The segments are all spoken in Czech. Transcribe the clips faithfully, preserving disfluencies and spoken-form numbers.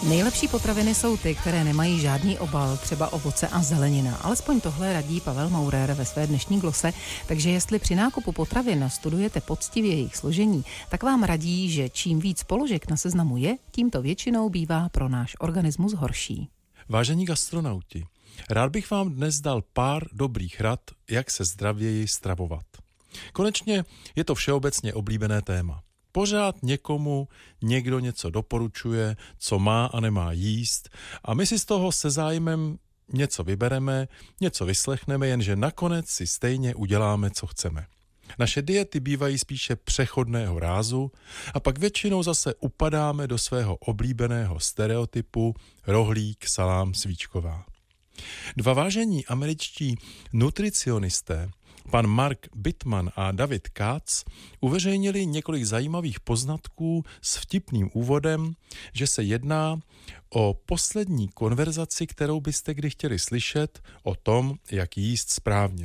Nejlepší potraviny jsou ty, které nemají žádný obal, třeba ovoce a zelenina. Alespoň tohle radí Pavel Maurer ve své dnešní glose, takže jestli při nákupu potravin studujete poctivě jejich složení, tak vám radí, že čím víc položek na seznamu je, tím to většinou bývá pro náš organismus horší. Vážení gastronauti, rád bych vám dnes dal pár dobrých rad, jak se zdravěji stravovat. Konečně je to všeobecně oblíbené téma. Pořád někomu někdo něco doporučuje, co má a nemá jíst a my si z toho se zájmem něco vybereme, něco vyslechneme, jenže nakonec si stejně uděláme, co chceme. Naše diety bývají spíše přechodného rázu a pak většinou zase upadáme do svého oblíbeného stereotypu rohlík, salám, svíčková. Dva vážení američtí nutricionisté, pan Mark Bittman a David Katz, uveřejnili několik zajímavých poznatků s vtipným úvodem, že se jedná o poslední konverzaci, kterou byste kdy chtěli slyšet o tom, jak jíst správně.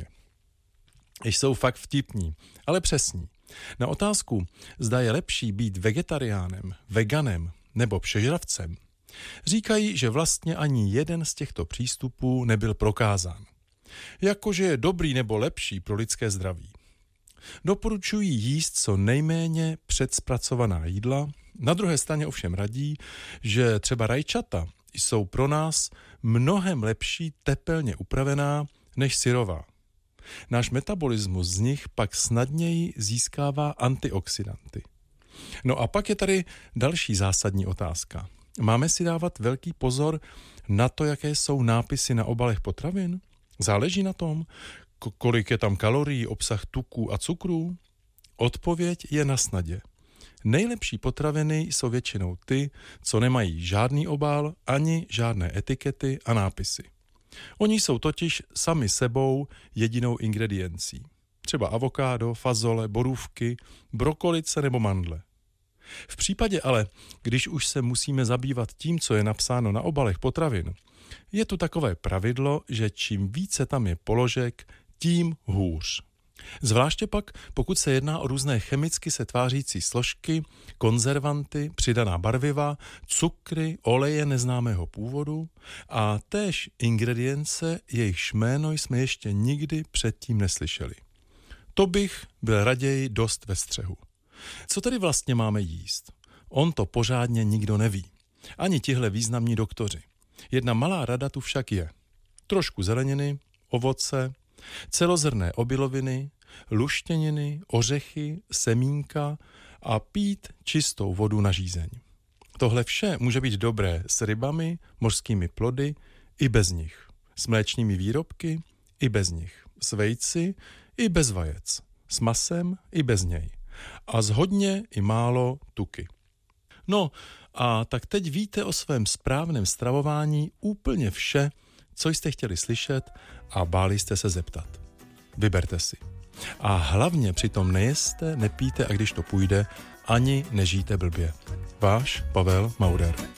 Jsou fakt vtipní, ale přesní. Na otázku, zda je lepší být vegetariánem, veganem nebo přežravcem, říkají, že vlastně ani jeden z těchto přístupů nebyl prokázán. Jakože je dobrý nebo lepší pro lidské zdraví. Doporučují jíst co nejméně předzpracovaná jídla, na druhé straně ovšem radí, že třeba rajčata jsou pro nás mnohem lepší tepelně upravená než syrová. Náš metabolismus z nich pak snadněji získává antioxidanty. No a pak je tady další zásadní otázka. Máme si dávat velký pozor na to, jaké jsou nápisy na obalech potravin? Záleží na tom, kolik je tam kalorií, obsah tuků a cukrů? Odpověď je na snadě. Nejlepší potraviny jsou většinou ty, co nemají žádný obal ani žádné etikety a nápisy. Oni jsou totiž sami sebou jedinou ingrediencí. Třeba avokádo, fazole, borůvky, brokolice nebo mandle. V případě ale, když už se musíme zabývat tím, co je napsáno na obalech potravin, je tu takové pravidlo, že čím více tam je položek, tím hůř. Zvláště pak, pokud se jedná o různé chemicky se tvářící složky, konzervanty, přidaná barviva, cukry, oleje neznámého původu a též ingredience, jejichž jméno jsme ještě nikdy předtím neslyšeli. To bych byl raději dost ve střehu. Co tedy vlastně máme jíst? On to pořádně nikdo neví. Ani tihle významní doktoři. Jedna malá rada tu však je. Trošku zeleniny, ovoce, celozrnné obiloviny, luštěniny, ořechy, semínka a pít čistou vodu na žízeň. Tohle vše může být dobré s rybami, mořskými plody i bez nich. S mléčnými výrobky i bez nich. S vejci i bez vajec. S masem i bez něj. A z hodně i málo tuky. No a tak teď víte o svém správném stravování úplně vše, co jste chtěli slyšet a báli jste se zeptat. Vyberte si. A hlavně přitom nejeste, nepijte a když to půjde, ani nežijte blbě. Váš Pavel Maurer.